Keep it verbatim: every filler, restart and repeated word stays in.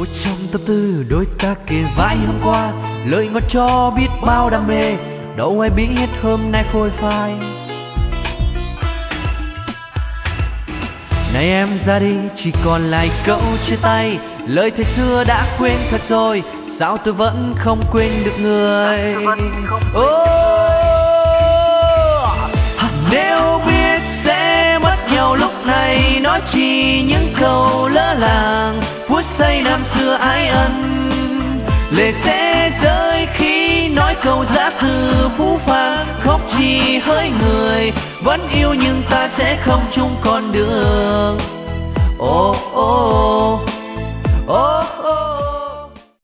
một trong tâm tư đôi ta kề vai hôm qua, lời ngọt cho biết bao đam mê, đâu ai biết hôm nay phôi phai. Này em ra đi chỉ còn lại câu chia tay, lời thề xưa đã quên thật rồi, sao tôi vẫn không quên được người. Oh, nếu biết sẽ mất nhau lúc này, nói chi những câu lỡ làng, phút giây năm xưa ái ân. Lệ sẽ rơi khi nói câu giã từ phũ phàng, khóc chi hỡi người vẫn yêu nhưng ta sẽ không chung con đường. Oh, oh, oh.